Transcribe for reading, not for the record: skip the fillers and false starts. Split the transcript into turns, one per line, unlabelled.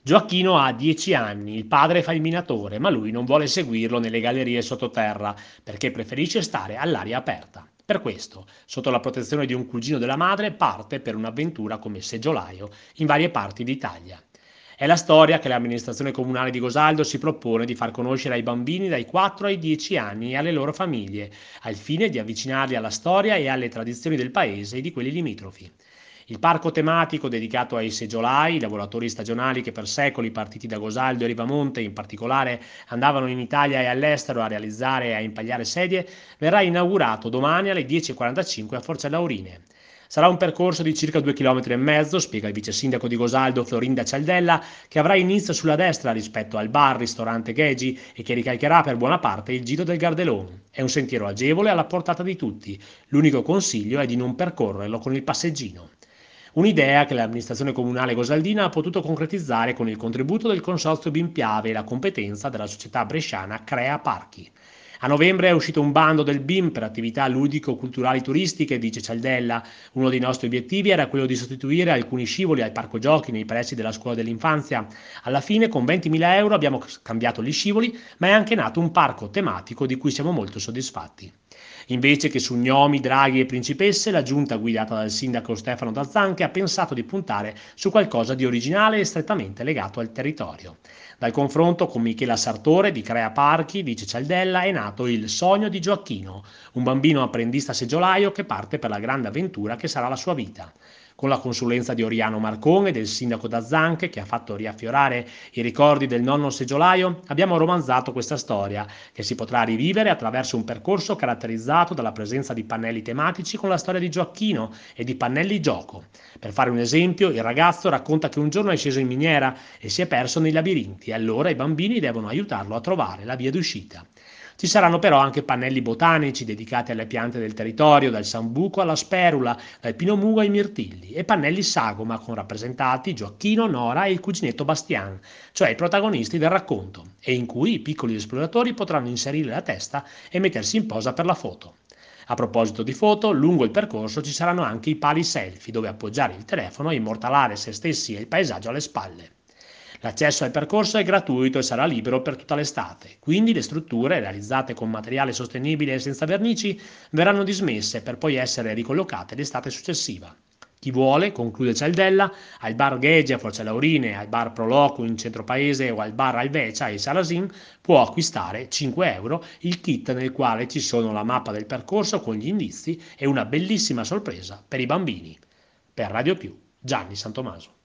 Gioacchino ha 10 anni, il padre fa il minatore, ma lui non vuole seguirlo nelle gallerie sottoterra perché preferisce stare all'aria aperta. Per questo, sotto la protezione di un cugino della madre, parte per un'avventura come seggiolaio in varie parti d'Italia. È la storia che l'amministrazione comunale di Gosaldo si propone di far conoscere ai bambini dai 4 ai 10 anni e alle loro famiglie, al fine di avvicinarli alla storia e alle tradizioni del paese e di quelli limitrofi. Il parco tematico dedicato ai seggiolai, i lavoratori stagionali che per secoli, partiti da Gosaldo e Rivamonte in particolare, andavano in Italia e all'estero a realizzare e a impagliare sedie, verrà inaugurato domani alle 10:45 a Forza Laurine. Sarà un percorso di circa 2,5 km, spiega il vice sindaco di Gosaldo Florinda Cialdella, che avrà inizio sulla destra rispetto al bar-ristorante Ghegi e che ricalcherà per buona parte il Giro del Gardelone. È un sentiero agevole alla portata di tutti. L'unico consiglio è di non percorrerlo con il passeggino. Un'idea che l'amministrazione comunale gosaldina ha potuto concretizzare con il contributo del Consorzio Bimpiave e la competenza della società bresciana Crea Parchi. A novembre è uscito un bando del BIM per attività ludico-culturali turistiche, dice Cialdella. Uno dei nostri obiettivi era quello di sostituire alcuni scivoli al parco giochi nei pressi della scuola dell'infanzia. Alla fine, con 20.000 euro, abbiamo cambiato gli scivoli, ma è anche nato un parco tematico di cui siamo molto soddisfatti. Invece che su gnomi, draghi e principesse, la giunta guidata dal sindaco Stefano Dazzanche ha pensato di puntare su qualcosa di originale e strettamente legato al territorio. Dal confronto con Michela Sartore di Crea Parchi, dice Cialdella, è nato il sogno di Gioacchino, un bambino apprendista seggiolaio che parte per la grande avventura che sarà la sua vita. Con la consulenza di Oriano Marcon e del sindaco Dazzanche, che ha fatto riaffiorare i ricordi del nonno seggiolaio, abbiamo romanzato questa storia, che si potrà rivivere attraverso un percorso caratterizzato dalla presenza di pannelli tematici con la storia di Gioacchino e di pannelli gioco. Per fare un esempio, il ragazzo racconta che un giorno è sceso in miniera e si è perso nei labirinti e allora i bambini devono aiutarlo a trovare la via d'uscita. Ci saranno però anche pannelli botanici dedicati alle piante del territorio, dal sambuco alla sperula, dal pino mugo ai mirtilli, e pannelli sagoma con rappresentati Gioacchino, Nora e il cuginetto Bastian, cioè i protagonisti del racconto, e in cui i piccoli esploratori potranno inserire la testa e mettersi in posa per la foto. A proposito di foto, lungo il percorso ci saranno anche i pali selfie dove appoggiare il telefono e immortalare se stessi e il paesaggio alle spalle. L'accesso al percorso è gratuito e sarà libero per tutta l'estate, quindi le strutture, realizzate con materiale sostenibile e senza vernici, verranno dismesse per poi essere ricollocate l'estate successiva. Chi vuole, conclude Cialdella, al bar Ghegi a Forza Laurine, al bar Proloco in centro paese o al bar Alvecia e Salasin può acquistare 5 euro il kit nel quale ci sono la mappa del percorso con gli indizi e una bellissima sorpresa per i bambini. Per Radio Più, Gianni Santomaso.